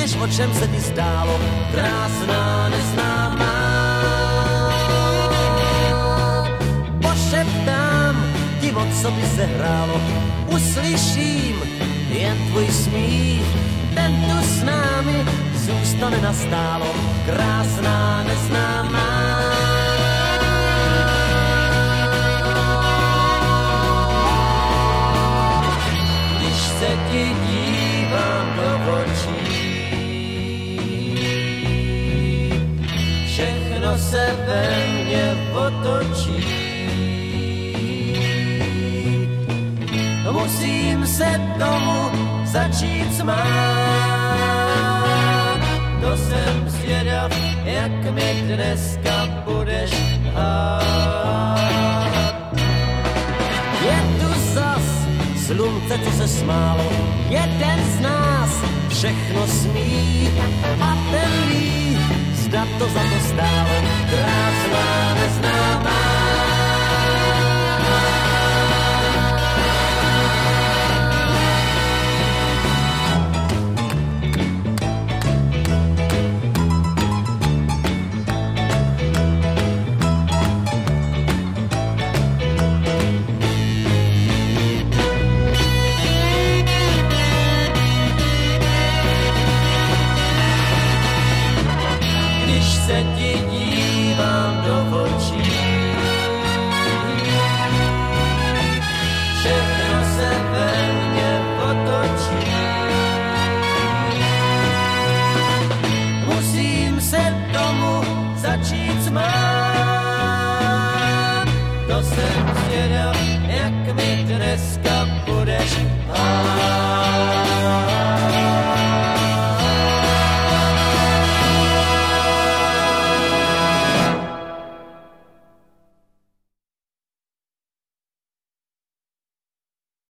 než o čem se ti zdálo, krásná neznámá. Pošeptám ti, o co by se hrálo, uslyším jen tvůj smích, ten tu s námi zůstane nastálo, krásná neznámá. Když se ti dívám do očí, všechno se ve mně otočí. Musím se tomu začít smát. To jsem zvědav, jak mi dneska budeš hát. Je tu zas slunce, co se smálo, jeden z nás všechno smí a ten ví, zda to za to stálo, krásná neznámá. Se ti dívám do očí, všechno se ve mně otočí. Musím se tomu začít smát. To jsem zvědav, jak mi dneska budeš hát.